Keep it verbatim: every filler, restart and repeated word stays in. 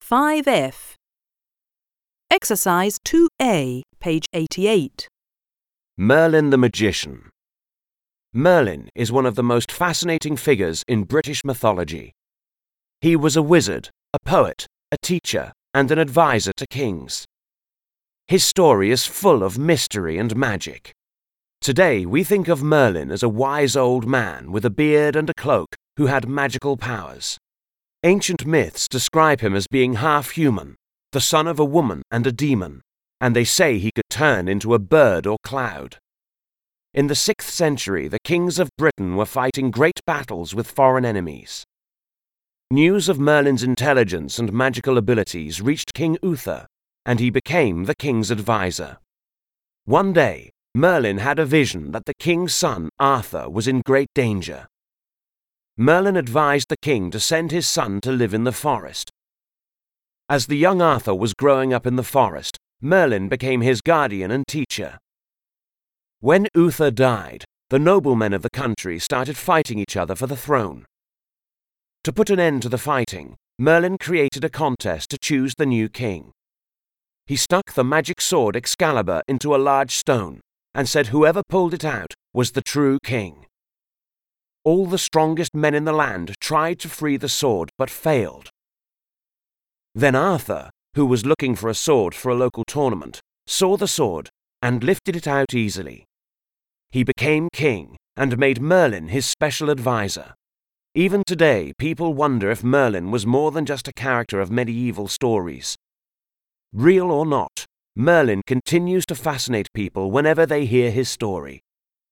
five F. Exercise two A, page eighty-eight. Merlin the Magician. Merlin is one of the most fascinating figures in British mythology. He was a wizard, a poet, a teacher, and an advisor to kings. His story is full of mystery and magic. Today we think of Merlin as a wise old man with a beard and a cloak who had magical powers. Ancient myths describe him as being half human, the son of a woman and a demon, and they say he could turn into a bird or cloud. In the sixth century, the kings of Britain were fighting great battles with foreign enemies. News of Merlin's intelligence and magical abilities reached King Uther, and he became the king's advisor. One day, Merlin had a vision that the king's son, Arthur, was in great danger. Merlin advised the king to send his son to live in the forest. As the young Arthur was growing up in the forest, Merlin became his guardian and teacher. When Uther died, the noblemen of the country started fighting each other for the throne. To put an end to the fighting, Merlin created a contest to choose the new king. He stuck the magic sword Excalibur into a large stone and said whoever pulled it out was the true king. All the strongest men in the land tried to free the sword but failed. Then Arthur, who was looking for a sword for a local tournament, saw the sword and lifted it out easily. He became king and made Merlin his special advisor. Even today, people wonder if Merlin was more than just a character of medieval stories. Real or not, Merlin continues to fascinate people whenever they hear his story.